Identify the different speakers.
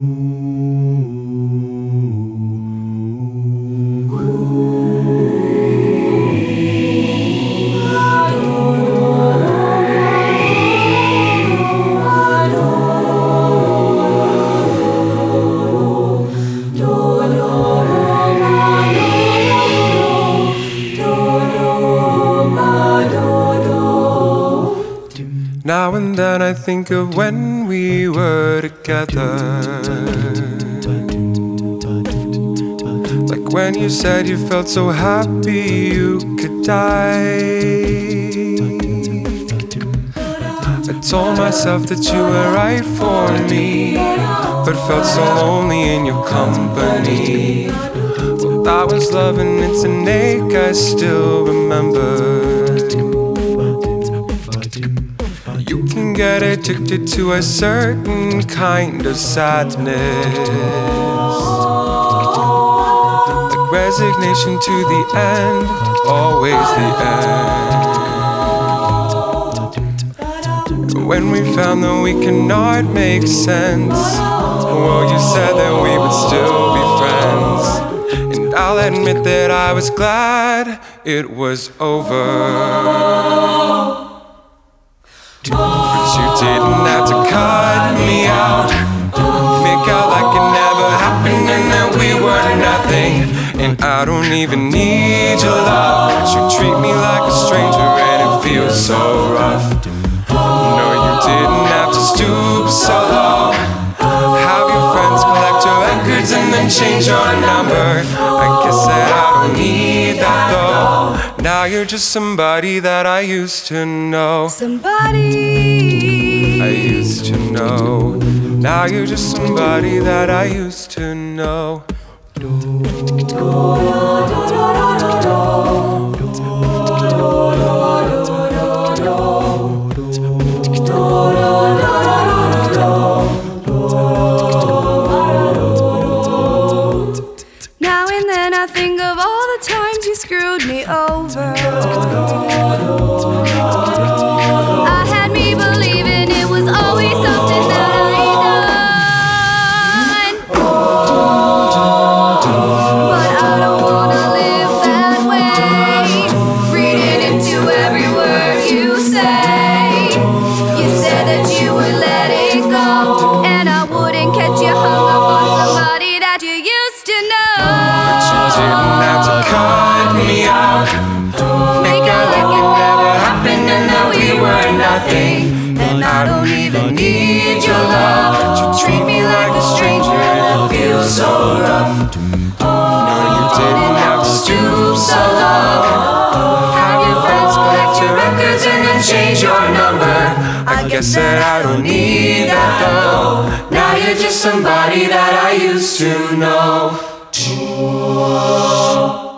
Speaker 1: Now and then I think of when we were together, like when you said you felt so happy you could die. I told myself that you were right for me, but felt so lonely in your company. Well, that was love and it's an ache I still remember. You can get addicted to a certain kind of sadness, like resignation to the end, always the end. When we found that we cannot make sense, well, you said that we would still be friends. And I'll admit that I was glad it was over. But you didn't have to cut me out, make out like it never happened and that we were nothing. And I don't even need your love, but you treat me like a stranger and it feels so rough. No, you didn't have to stoop so low, have your friends collect your records and then change your number. I guess that I don't need that though. Now you're just somebody that I used to know.
Speaker 2: Somebody
Speaker 1: I used to know. Now you're just somebody that I used to know.
Speaker 2: Now and then I think of all the times you screwed me over. I had me believing it was always something that I done. But I don't wanna live that way, reading into every word you say. You said that you would let it go, and I wouldn't catch you hung up on somebody that you used to know.
Speaker 1: But you didn't have to cut me out, make out like it never happened and that we were nothing. And I don't even need your love, but you treat me like a stranger and it feels so rough. No, you didn't have to stoop so low, have your friends collect your records and then change your number. I guess that I don't need that though. Now you're just somebody that I used to know.